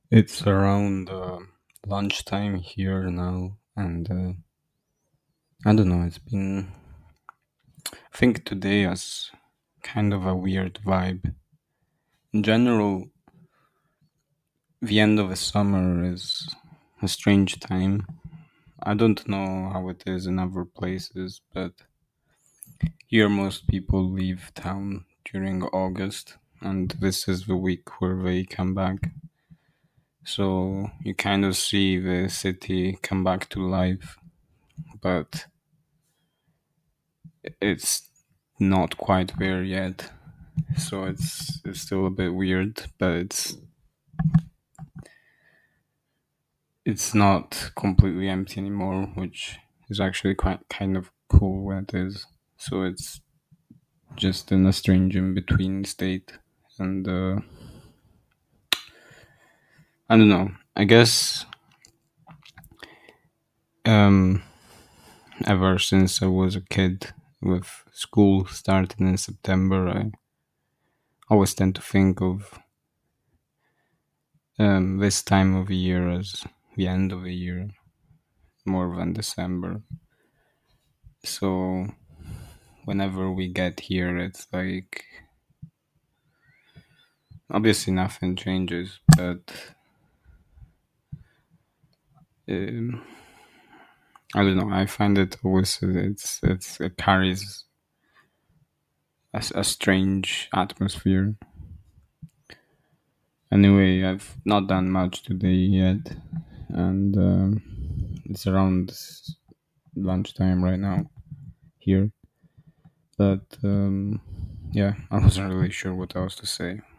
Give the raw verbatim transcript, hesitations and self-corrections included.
It's around uh, lunchtime here now, and uh, I don't know. It's been, I think today has kind of a weird vibe. In general, the end of the summer is a strange time. I don't know how it is in other places, but here most people leave town during August, and this is the week where they come back. So you kind of see the city come back to life, but it's not quite there yet. So it's it's still a bit weird, but it's it's not completely empty anymore, which is actually quite kind of cool when it is. So it's just in a strange in between state, and uh, I don't know. I guess um, ever since I was a kid, with school starting in September, I always tend to think of um, this time of the year as the end of the year more than December. So whenever we get here, it's like obviously nothing changes, but um, I don't know. I find it always it's it's it carries a, a strange atmosphere. Anyway, I've not done much today yet, and um, it's around lunchtime right now here. But um, yeah, I wasn't really sure what else to say.